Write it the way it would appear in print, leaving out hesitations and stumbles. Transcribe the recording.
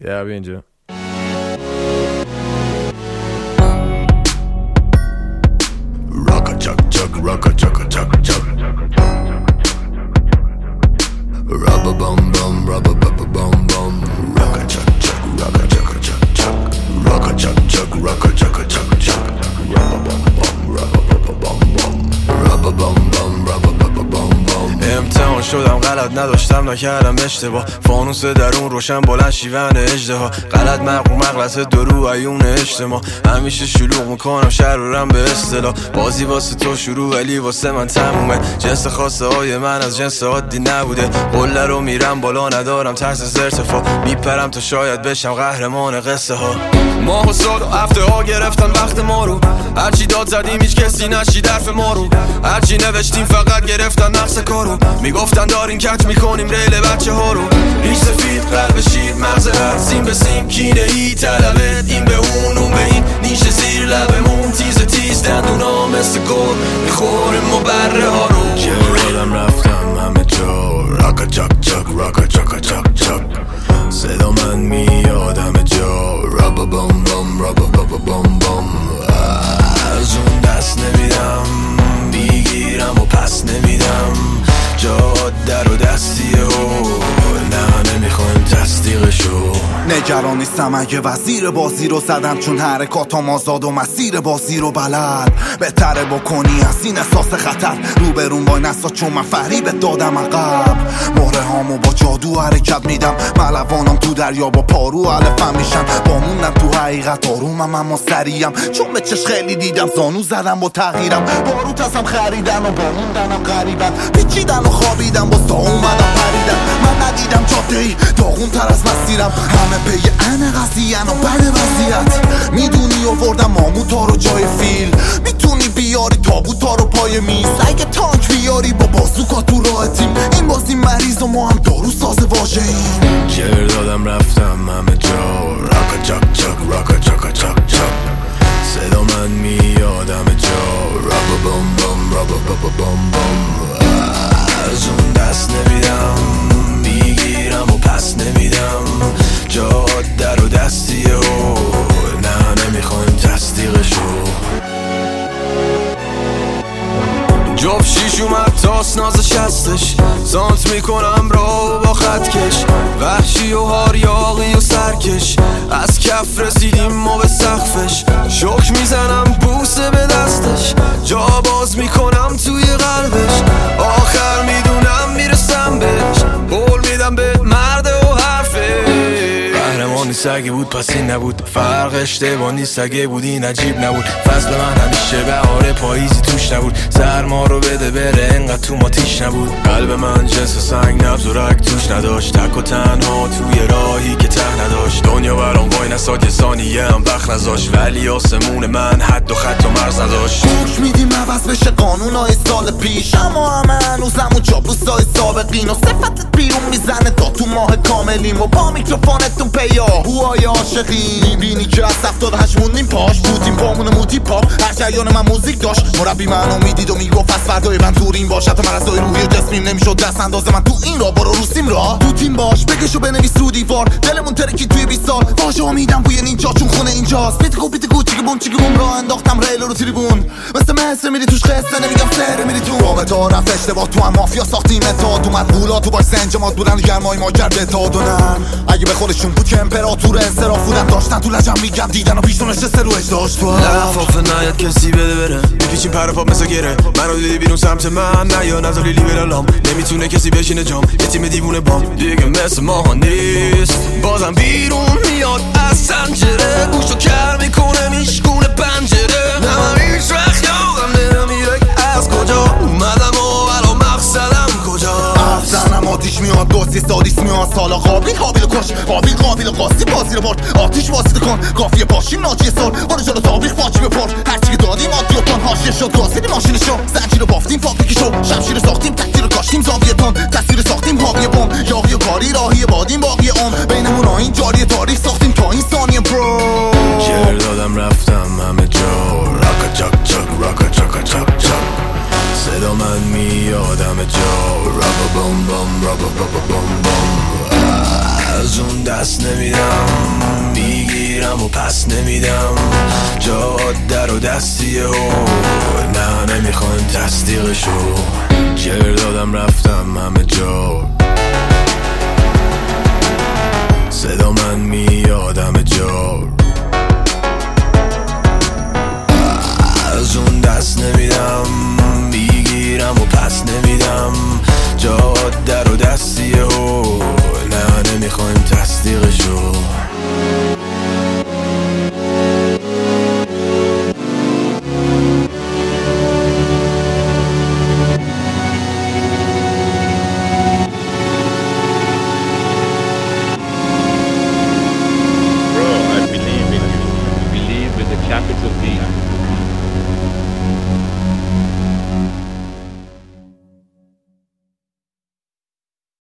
بیا اینجا. Rocka chuck chuck, rocka chucka chuck chuck. Rubber bum bum, rubber bubba bum bum. Rocka chuck chuck, rocka chucka chuck chuck. Rocka chuck chuck, rocka chucka chuck chuck. Rubber bum bum, rubber bubba bum bum. Rubber bum bum, rubber bubba bum bum. امتحان شدم غلط نداشتم نکردم اشتباه، فانوس درون روشن بلند شیون اژدها، غلط مغلط درو عیون اجتماع، همیشه شلوغ میکنم شرورم به اصطلاح، بازی واسه تو شروع ولی واسه من تمومه، جنس خواسته های من از جنس عادی نبوده، قله رو میرم بالا ندارم ترس از ارتفاع، میپرم تا شاید بشم قهرمان قصه ها. ماه و سال و هفته ها گرفتن وقت ما رو، هرچی داد زدیم هیچ کسی نشید حرف ما رو، هرچی نوشتیم فقط گرفتن نقص کارو، میگفتن داریم کج میکنیم ریل بچه ها رو، ریش سفید قلب شیر مغز هر سیم به سیم کینه ای طلبت این به اون به این، نیش زیر لبمون تیز دندونا مثل گل میخوریم و بره ها رو. چرا رفتم همه جا، راکا چک چک راکا چکا چک چک، صدا من میاد همه جا، رابا بام بام رابا بابا بام بام، از اون دست نمیدم میگیرم و پس نمیدم، جاده رو دستیه و نه نمیخوایم تصدیقشو. نگران نیستم اگه وزیر بازی رو زدم، چون حرکاتم آزاد و مسیر بازی رو بلد، بهتره بکنی از این احساس خطر روبرون وای نسا، چون من فریبت دادم عقب، مهره هامو با جادو حرکت میدم، ملوانم تو دریا با پارو علفم میشن، بامونم تو حقیقت آرومم اما سریم، چون به چش خیلی دیدم زانو زدم با تغییرم، باروت ازم خریدن و باموندنم غریبن، پیچیدن و خوابیدم باز تا اومدم پریدم، من ندیدم جاده ای داغون تر از مسیرم، همه پی ان قضیه و بد وضعیت، میدونی آوردم ماموتا رو جای فیل، میتونی بیاری تابوتا رو پای میز، اگه تانک بیاری با بازوکا تو راه تیم، این بازی مریض و ما هم دارو ساز واژه ایم. جر دادم رفتم همه جا، راکا چک چک راکا چکا چک چک، صدا من میاد همه جا، رابا بام بام رابا بابا بام بام، از اون دست نمیدم میگیرم و پس نمیدم، جاده رو دستیه و نه نمیخوایم تصدیقشو. جاب شیش اومد تاس نازش هستش، سانت میکنم را با خط کش، وحشی و هاریاقی و سرکش، از کف رسیدیم ما به سقفش، شک میزنم بوسه به دستش، جا باز میکنم توی قلبش، آخر میدونم میرسم بهش، قول میدم به مرد و حرفه، قهرمان نیست اگه بود پس این نبود، فرق اشتباه نیست اگه بود این عجیب نبود، فصل من همیشه بهار پاییزی توش نبود، سرما رو بده بره انقدر تو ما تیش نبود، قلب من جنس سنگ نبض و رگ توش نداشت، تک و تنها توی راهی که ته نداشت، دنیا برام وای نساد یه ثانیه هم وقت نذاشت، ولی آسمون من حد و خط و مرز نداشت، گوش میدیم عوض بشه قانونای سال پیش، اما همه هنوزم و چاپلوسای سابقین و صفتت بیرون میزنه تا تو ماه کاملیم و با میکروفونتون پیا هوای عاشقین، میبینی که از 78 موندیم پاش بودیم بامون موتی پاپ، هر جریان من موزیک داشت، مربی منو میدید و میگفت از فردای من دورین باش، حتی من از دای روحی و جسمیم نمیشد دست انداز من تو این را برو رو سیم را تو تیم باش، بکشو بنویس رو دیوار، دلمون ترکی توی 20 سال، واژه ها میدم بوی نینجا چون خونه اینجاست، پیتگو چیگه بوم راه انداختم ریل رو تریبون، مثل مصر میری توش قصه نمیگم سر میری تو راه تا رفت اشتباه تو هم مافیا ساختیم تا تو مدبولا تو باش سنجمات بودن گرمای ما کرده تا دونن، اگه به خودشون بود که امپراتور انصراف بودن داشتن تو لجم میگم دیدن و پیشتون نشسته رو اجداش تو لفاف نیاد کسی بده بره، میپیچیم پر پاپ مثل گره، منو دیدی بیرون سمت من نه یا نزالی لیبرالام، نمیتونه کسی بشینه جام، یه تیم دیوونه بام دیگه مثل ما نیست، بازم بیرون میاد از سنجره، گوشو کر میکنه میشکونه پنجره، نه من هیچ وقت یادم نمیره از کجا اومدم و الان مقصدم کجا، افزنم آتیش میاد دوستی سادیس میاد، سالا قابل کش قابل قاسی بازی رو برد، آتیش واسطه کن کافیه باشیم ناجی سال، برو جلو تابیخ باجی بپر، هرچی که دادیم آدی و تان حاشیه شد گاسیدی ماشینشو، زنجیر رو بافتیم فابریکی شو، شمشیر ساختیم تکتیر رو کاشتیم زاویه تان، تصویر ساختیم حاوی بم، یاقی و کاری راهی بادیم باقی بینمون آیین جاری تاریخ ساختیم تا این ثانیه برو. جر دادم رفتم همه جا، راکا چک چک راکا چکا چک چک، صدا من میاد همه جا، رابا بام بام رابا بابا بام بام، از اون دست نمیدم، میگیرم و پس نمیدم. جاده رو دستیه و نه نمیخوان تصدیقشو. جر دادم رفتم همه جا، صدا من میادم جا. از اون دست نمیدم، میگیرم و پس نمیدم. جاده رو دستیه و نه نمیخوایم تصدیقشو.